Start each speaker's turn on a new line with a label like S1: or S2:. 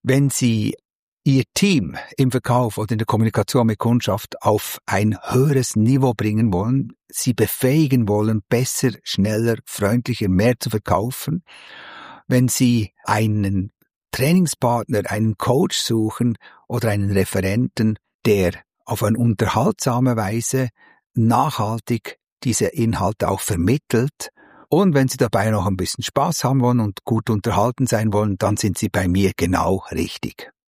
S1: Wenn Sie Ihr Team im Verkauf oder in der Kommunikation mit Kundschaft auf ein höheres Niveau bringen wollen, Sie befähigen wollen, besser, schneller, freundlicher, mehr zu verkaufen, wenn Sie einen Trainingspartner, einen Coach suchen oder einen Referenten, der auf eine unterhaltsame Weise nachhaltig diese Inhalte auch vermittelt, und wenn Sie dabei noch ein bisschen Spaß haben wollen und gut unterhalten sein wollen, dann sind Sie bei mir genau richtig.